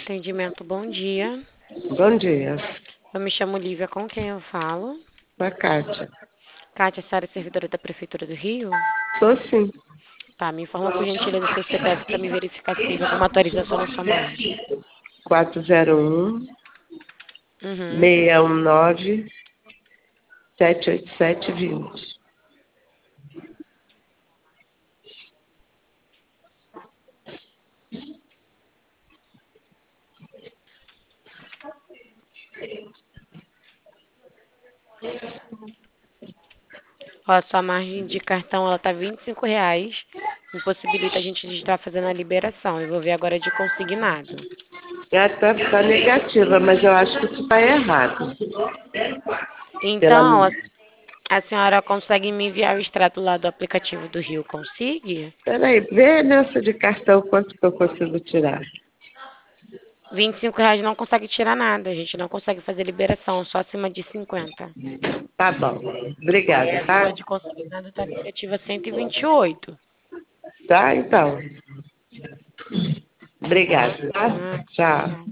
Atendimento, bom dia. Bom dia, Eu me chamo Lívia, com quem eu falo? a Kátia. Kátia, a senhora é servidora da Prefeitura do Rio? Sou sim. Tá, me informa por gentileza seu CPF para me verificar se teve alguma atualização na sua margem. 401 Uhum. 619 78720. Ó, a sua margem de cartão, ela tá R$ 25. Impossibilita a gente de estar fazendo a liberação. Eu vou ver agora de consignado. Tá negativa, mas eu acho que isso está errado. Pela... Então, a senhora consegue me enviar o extrato lá do aplicativo do Rio? Consegue? Peraí, vê nessa de cartão quanto que eu consigo tirar. R$ 25 não consegue tirar nada. A gente não consegue fazer liberação, só acima de 50. Tá bom, Aí obrigada, acima tá? de consignado está negativa 128. Tá, então. Obrigada, tá? Ah, Tchau. tchau.